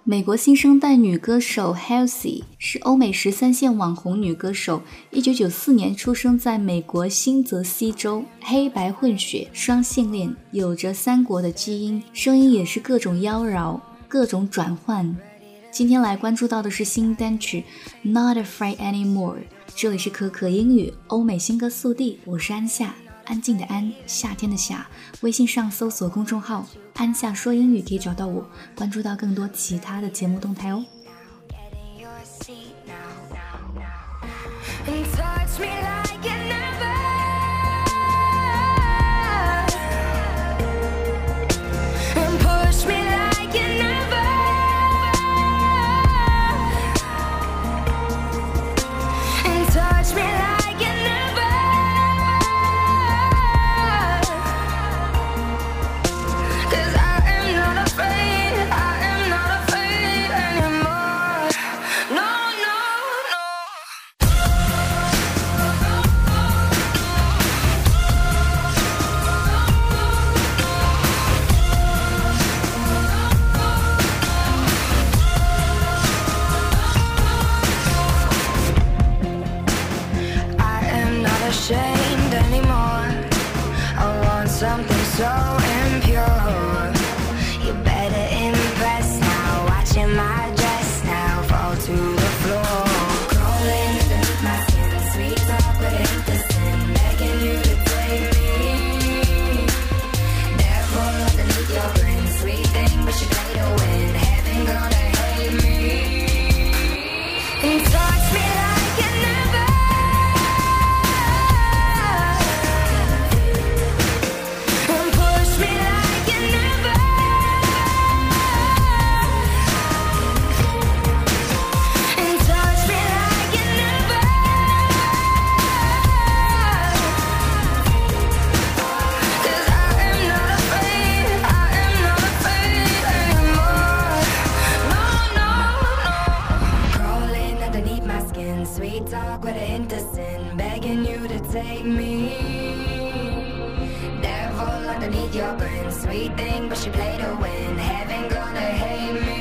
美国新生代女歌手 Halsey 是欧美13线网红女歌手，1994年出生在美国新泽西州，黑白混血，双性恋，有着3国的基因，声音也是各种妖娆，各种转换。今天来关注到的是新单曲 Not Afraid Anymore， 这里是可可英语欧美新歌速递，我是安夏，安静的安，夏天的夏，微信上搜索公众号安夏说英语可以找到我，关注到更多其他的节目动态哦。 Ashamed anymore. I want something so impure. You better impress now. Watching my dress now fall to the floor. Crawling underneath my skin, sweet talk but ain't the sin. Begging you to take me. Devil underneath your grin, sweet thing but you play to win. Heaven gonna hate me. And touch me like you never. Sweet talk with an innocent, begging you to take me. Devil underneath your grin, sweet thing but she play to win. Heaven gonna hate me.